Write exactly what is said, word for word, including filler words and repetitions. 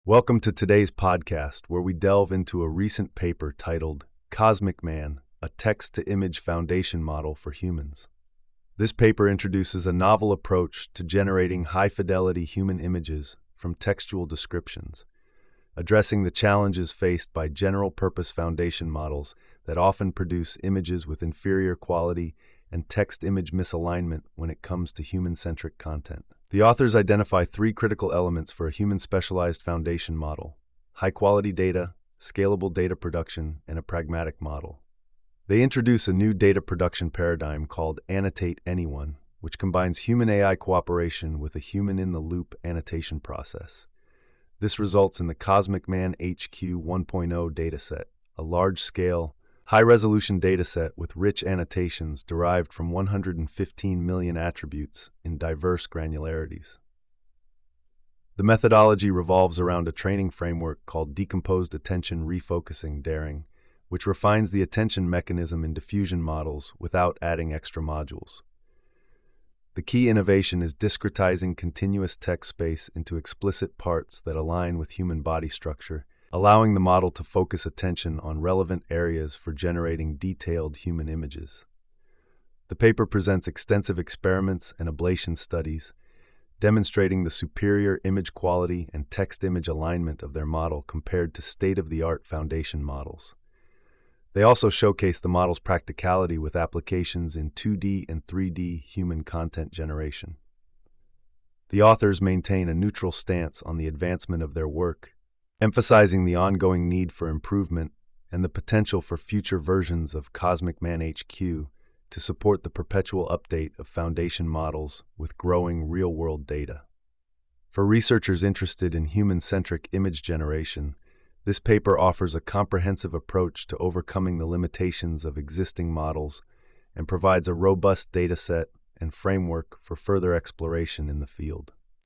Welcome to today's podcast, where we delve into a recent paper titled Cosmic Man, a Text-to-Image Foundation Model for Humans. This paper introduces a novel approach to generating high-fidelity human images from textual descriptions, addressing the challenges faced by general-purpose foundation models that often produce images with inferior quality and text-image misalignment when it comes to human-centric content. The authors identify three critical elements for a human-specialized foundation model: high-quality data, scalable data production, and a pragmatic model. They introduce a new data production paradigm called Annotate Anyone, which combines human-A I cooperation with a human-in-the-loop annotation process. This results in the Cosmic Man H Q one point oh dataset, a large-scale, high-resolution dataset with rich annotations derived from one hundred fifteen million attributes in diverse granularities. The methodology revolves around a training framework called Decomposed Attention Refocusing Daring, which refines the attention mechanism in diffusion models without adding extra modules. The key innovation is discretizing continuous text space into explicit parts that align with human body structure, allowing the model to focus attention on relevant areas for generating detailed human images. The paper presents extensive experiments and ablation studies, demonstrating the superior image quality and text-image alignment of their model compared to state-of-the-art foundation models. They also showcase the model's practicality with applications in two D and three D human content generation. The authors maintain a neutral stance on the advancement of their work, emphasizing the ongoing need for improvement and the potential for future versions of Cosmic Man H Q to support the perpetual update of foundation models with growing real-world data. For researchers interested in human-centric image generation, this paper offers a comprehensive approach to overcoming the limitations of existing models and provides a robust dataset and framework for further exploration in the field.